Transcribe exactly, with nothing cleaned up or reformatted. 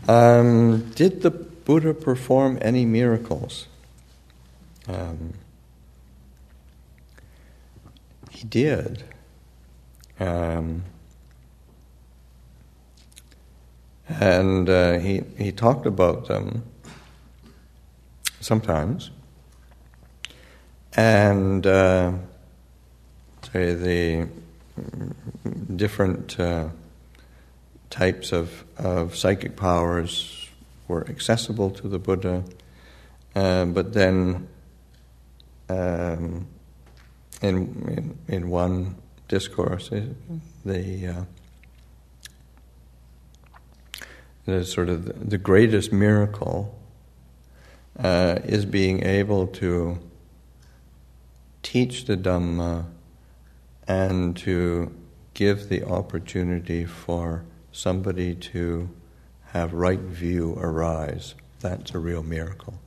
Um, did the Buddha perform any miracles? Um, he did. Um, and uh, he he talked about them sometimes. And uh, say the different uh, types of, of psychic powers were accessible to the Buddha, uh, but then um, in, in in one discourse, the uh, the sort of the greatest miracle uh, is being able to teach the Dhamma and to give the opportunity for somebody to have right view arise. That's a real miracle.